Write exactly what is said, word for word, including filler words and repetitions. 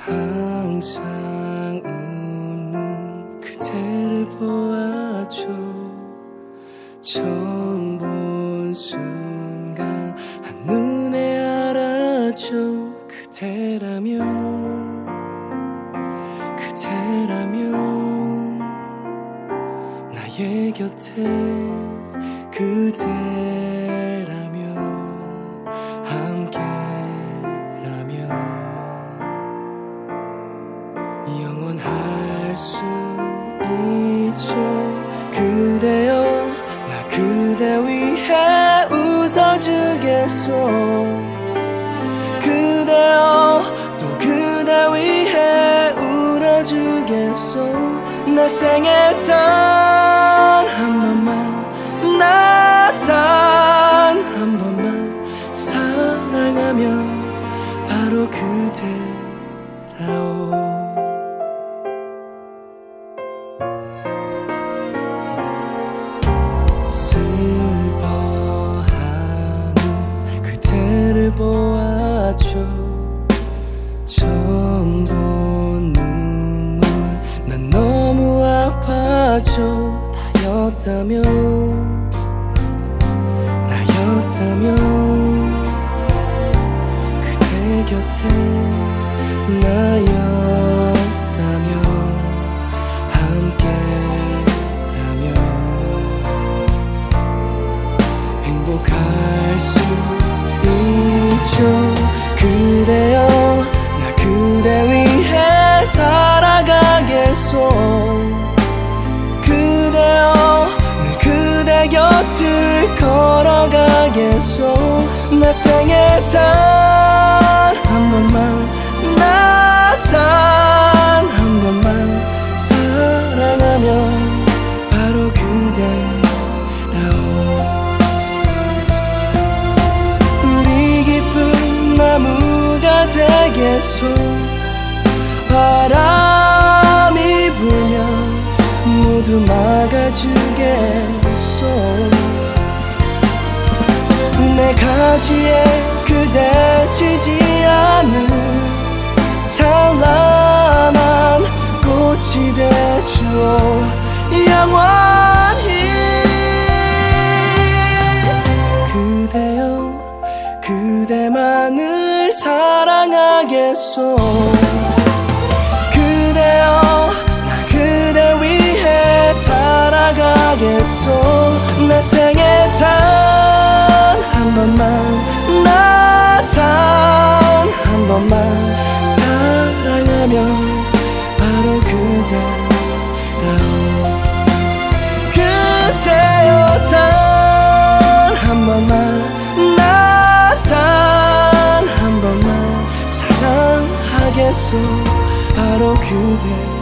항상 웃는 그대를 보아줘. 처음 본 순간 한눈에 알아줘. 그대라면 그대라면 나의 곁에 그대라면 함께라면 영원할 수 있죠. 그대여 나 그대 위해 웃어주겠소. 그대여 또 그대 위해 울어주겠소. 내 생에 단 한 번만 나 단 한 번만 사랑하면 바로 그대라오. 슬퍼하는 그대를 보아줘. 처음 본 눈물 난 너무 아파져. 나였다면 나였다면 그대 곁에 나였다면 함께라면 행복할 수 있죠. 그대여 나 그대 위해 살아가겠소. 그대여 늘 그대 곁을 걸어가겠소. 내 생에 단 한 번만 나 단 한 번만 사랑하면 바로 그대라오. 뿌리 깊은 나무가 되겠소. 바람이 불면 모두 막아주겠소. 내 가지에 그대 지지 않는 찬란한 꽃이 되죠. 영원히 그대여 그대만을 사랑하겠소. 그대여 나 그대 위해 살아가겠소. 내 생에 단 한 번만 나 단 한 번만 사랑하면 바로 그대라오. 그대여 단 한 번만 나 단 한 번만 사랑하겠소. 바로 그대